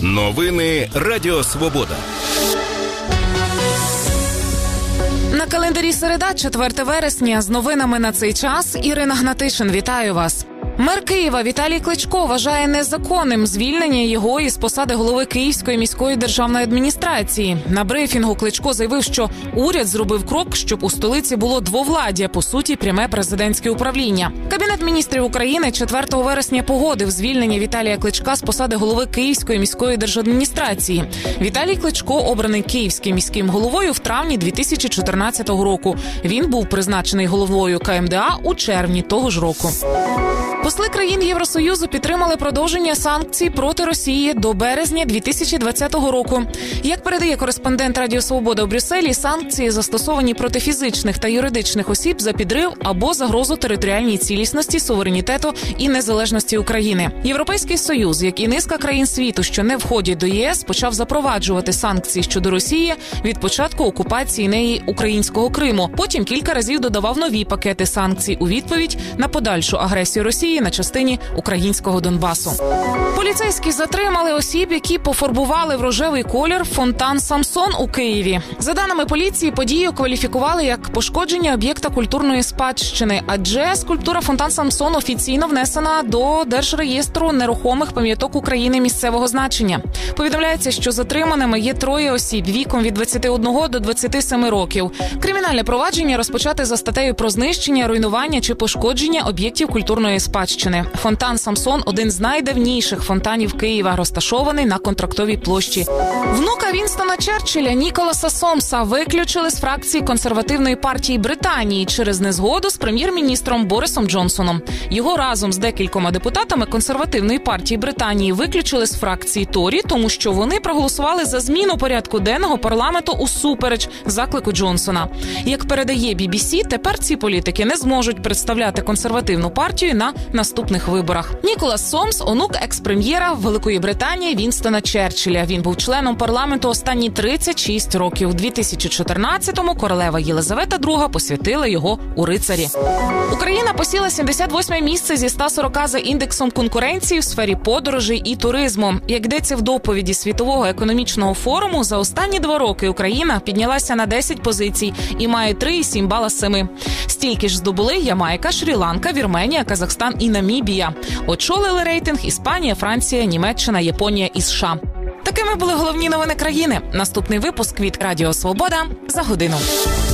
Новини Радіо Свобода. На календарі середа, 4 вересня. З новинами на цей час Ірина Гнатишин. Вітаю вас. Мер Києва Віталій Кличко вважає незаконним звільнення його із посади голови Київської міської державної адміністрації. На брифінгу Кличко заявив, що уряд зробив крок, щоб у столиці було двовладдя, по суті, пряме президентське управління. Кабінет міністрів України 4 вересня погодив звільнення Віталія Кличка з посади голови Київської міської держадміністрації. Віталій Кличко обраний Київським міським головою в травні 2014 року. Він був призначений головою КМДА у червні того ж року. Посли країн Євросоюзу підтримали продовження санкцій проти Росії до березня 2020 року. Як передає кореспондент Радіо Свобода у Брюсселі, санкції застосовані проти фізичних та юридичних осіб за підрив або загрозу територіальній цілісності, суверенітету і незалежності України. Європейський Союз, як і низка країн світу, що не входять до ЄС, почав запроваджувати санкції щодо Росії від початку окупації неї українського Криму. Потім кілька разів додавав нові пакети санкцій у відповідь на подальшу агресію Росії на частині українського Донбасу. Поліцейські затримали осіб, які пофарбували в рожевий колір фонтан Самсон у Києві. За даними поліції, подію кваліфікували як пошкодження об'єкта культурної спадщини, адже скульптура фонтан Самсон офіційно внесена до Держреєстру нерухомих пам'яток України місцевого значення. Повідомляється, що затриманими є 3 осіб віком від 21 до 27 років. Кримінальне провадження розпочате за статтею про знищення, руйнування чи пошкодження об'єктів культурної спадщини. Фонтан Самсон – один з найдавніших фонтанів Києва, розташований на Контрактовій площі. Внука Вінстона Черчилля Ніколаса Сомса виключили з фракції консервативної партії Британії через незгоду з прем'єр-міністром Борисом Джонсоном. Його разом з декількома депутатами консервативної партії Британії виключили з фракції Торі, тому що вони проголосували за зміну порядку денного парламенту усупереч заклику Джонсона. Як передає BBC, тепер ці політики не зможуть представляти консервативну партію на наступних виборах. Ніколас Сомс – онук екс-прем'єра Великої Британії Вінстона Черчилля. Він був членом парламенту останні 36 років. У 2014-му королева Єлизавета II посвятила його у рицарі. Україна посіла 78-е місце зі 140 за індексом конкуренції в сфері подорожей і туризму. Як йдеться в доповіді Світового економічного форуму, за останні 2 роки Україна піднялася на 10 позицій і має 3,7 бала з 7. Стільки ж здобули Ямайка, Шрі-Ланка, Вірменія, Казахстан і Намібія. Очолили рейтинг Іспанія, Франція, Німеччина, Японія і США. Такими були головні новини країни. Наступний випуск від Радіо Свобода за годину.